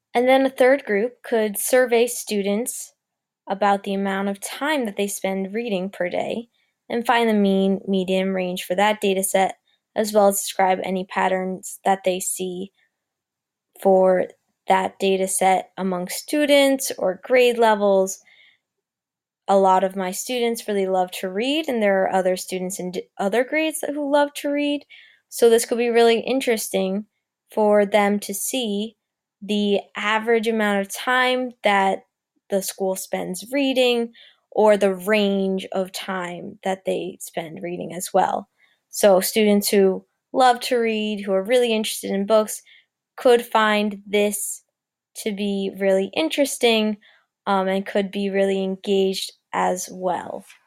And then a third group could survey students about the amount of time that they spend reading per day and find the mean, median range for that data set, as well as describe any patterns that they see for that data set among students or grade levels. A lot of my students really love to read, and there are other students in other grades who love to read. So this could be really interesting for them to see the average amount of time that the school spends reading or the range of time that they spend reading as well. So students who love to read, who are really interested in books, could find this to be really interesting and could be really engaged as well.